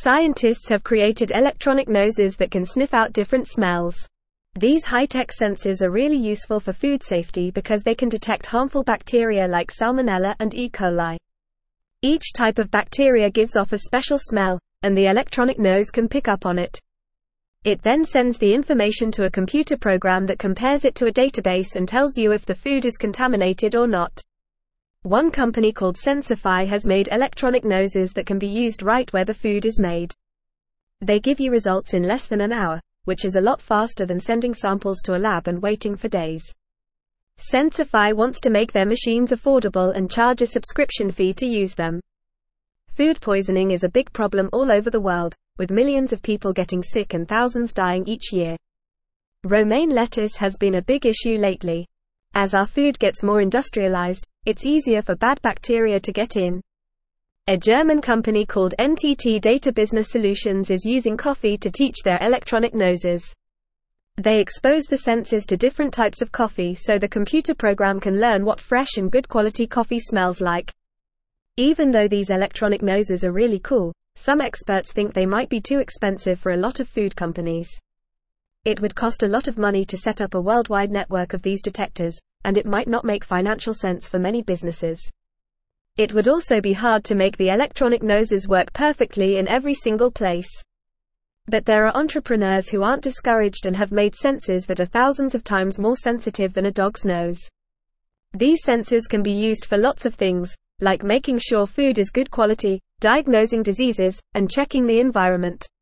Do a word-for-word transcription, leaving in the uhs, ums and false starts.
Scientists have created electronic noses that can sniff out different smells. These high-tech sensors are really useful for food safety because they can detect harmful bacteria like Salmonella and E. coli. Each type of bacteria gives off a special smell, and the electronic nose can pick up on it. It then sends the information to a computer program that compares it to a database and tells you if the food is contaminated or not. One company called Sensify has made electronic noses that can be used right where the food is made. They give you results in less than an hour, which is a lot faster than sending samples to a lab and waiting for days. Sensify wants to make their machines affordable and charge a subscription fee to use them. Food poisoning is a big problem all over the world, with millions of people getting sick and thousands dying each year. Romaine lettuce has been a big issue lately. As our food gets more industrialized, it's easier for bad bacteria to get in. A German company called N T T Data Business Solutions is using coffee to teach their electronic noses. They expose the sensors to different types of coffee so the computer program can learn what fresh and good quality coffee smells like. Even though these electronic noses are really cool, some experts think they might be too expensive for a lot of food companies. It would cost a lot of money to set up a worldwide network of these detectors, and it might not make financial sense for many businesses. It would also be hard to make the electronic noses work perfectly in every single place. But there are entrepreneurs who aren't discouraged and have made sensors that are thousands of times more sensitive than a dog's nose. These sensors can be used for lots of things, like making sure food is good quality, diagnosing diseases, and checking the environment.